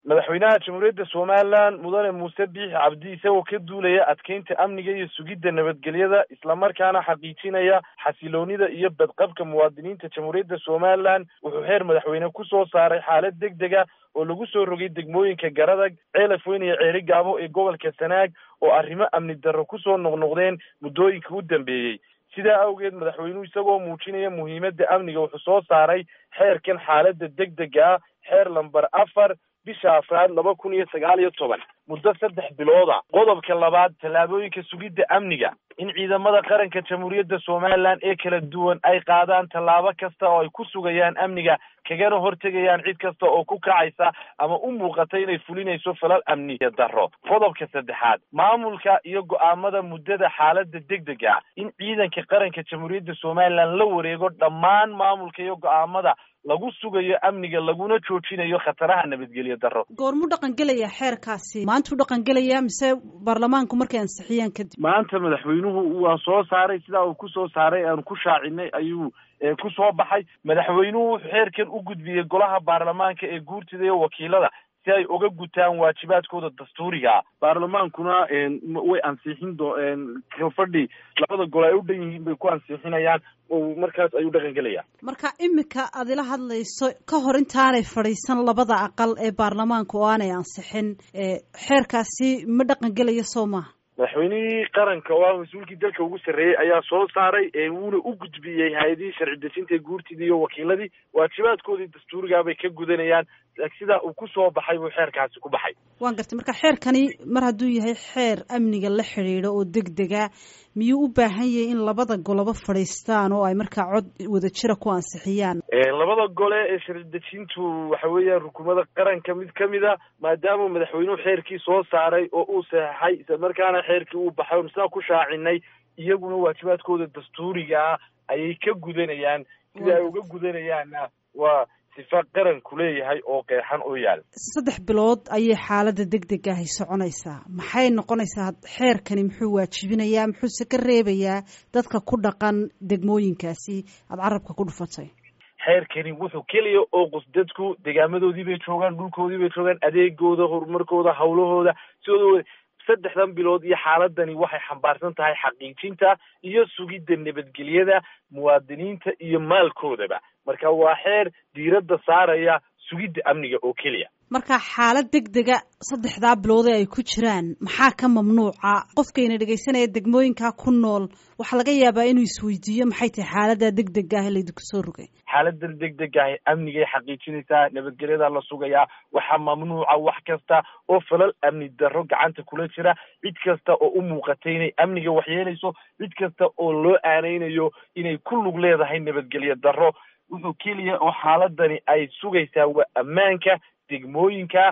madaxweynaha jamhuuriyadda Soomaaliland mudane Muuse Biixi Cabdi isagoo ka duulaya adkeynta amniga iyo sugidda nabadgelyada isla markaana xaqiijinaya xasiloonida iyo badqabka muwaadiniinta jamhuuriyadda Soomaaliland wuxuu heer madaxweyne ku soo saaray xaalad degdeg ah oo lagu soo rogay degmooyinka Garadag, Ceelafweyn iyo Ceerigaabo ee gobolka Sanaag oo arrimo amni darro ku soo noqnoqdeen muddooyinkii u dambeeyay. sidaa awgeed madaxweynuhu isagoo muujinaya muhiimadda amniga wuxuu soo saaray xeerkan xaaladda degdega ah xeer lambar 4 bisha Afraad 2019 muddo 3 bilood ah. qodobka labaad tallaabooyinka sugidda amniga in ciidamada qaranka jamhuuriyadda Soomaaliland ee kala duwan ay qaadaan tallaabo kasta oo ay ku sugayaan amniga kagana hortagayaan cid kasta oo ku kacaysa ama u muuqata inay fulinayso falal amni darro. qodobka saddexaad maamulka iyo go'aamada muddada xaaladda degdega ah in ciidanka qaranka jamhuuriyadda Soomaaliland la wareego dhammaan maamulka iyo go'aamada lagu sugayo amniga laguna joojinayo khataraha nabadgelyo darro. goormu dhaqan galaya xeerkaasi maanta u dhaqan galaya mise baarlamaanku markay ansixiyaan kadib? maanta madaxweynuhu waa soo saaray sidaa uu ku soo saaray aan ku shaacinay ayuu ku soo baxay. madaxweynuhu wuxuu xeerkan u gudbiyey golaha baarlamaanka ee guurtida iyo wakiilada si ay uga gutaan waajibaadkooda dastuuriga ah. baarlamaankuna way ansixin fadhi labada gol ay u dhan yihiin bay ku ansixinayaan oo markaas ayuu dhaqan gelaya. marka imika aad ila hadlayso ka hor intaanay fadhiisan labada aqal ee baarlamaanka oo aanay ansixin xeerkaasi ma dhaqan gelaya soo maaha? madaxweynihii qaranka oo mas-uulkii dalka ugu sarreeyey ayaa soo saaray wuuna u gudbiyey hay-adihii sharci dejinta ee guurtidii iyo wakiiladii waajibaadkoodii dastuurigaa bay ka gudanayaan sidaa uu ku soo baxay buu xeerkaasi ku baxay. waan gartay marka xeerkani mar hadduu yahay xeer amniga la xidhiidho oo degdega miyuu u baahan yahay in labada goloba fadhiistaan oo ay markaa cod wadajira ku ansixiyaan? labada gole ee sharci dejintu waxa weeyaan rukumada qaranka mid ka mid a maadaama madaxweynuhu xeerkii soo saaray oo uu saxeexay isla markaana xeerkii uu baxay oo sidaa ku shaacinay iyaguna waajibaadkooda dastuuriga ah ayay ka gudanayaan sida ay uga gudanayaanna waa sifa qaranku leeyahay oo qeexan oo yaal. 3 bilood ayay xaaladda degdega ahi soconaysaa. maxay noqonaysaa xeerkani muxuu waajibinayaa muxuuse ka reebayaa dadka ku dhaqan degmooyinkaasi aad carabka ku dhufatay? xeerkani wuxuu keliya oo dadku degaamadoodii bay joogaan dhulkoodii bay joogaan adeegooda horumarkooda hawlahooda sidoo 3 bilood iyo xaaladani waxay xambaarsan tahay xaqiijinta iyo sugidda nabadgelyada muwaadiniinta iyo maalkoodaba. marka waa xeer diiradda saaraya sugidda amniga oo keliya. marka xaalad degdega 3 bilood ay ku jiraan maxaa ka mamnuuca qofkayna dhageysanaya degmooyinka ku nool waxa laga yaabaa inuu isweydiiyo maxay tahay xaaladda degdega ah ee ku soo rogay? xaaladda degdega ah amniga ay xaqiijinaysaa nabadgelyada la sugayaa waxa mamnuuca wax kasta oo falal amni darro gacanta kula jira cid kasta oo u muuqatay inay amniga waxyeelayso cid kasta oo loo aaneynayo inay ku lug leedahay nabadgelyo darro wuxuu keliya oo xaaladani ay sugaysaa waa ammaanka degmooyinka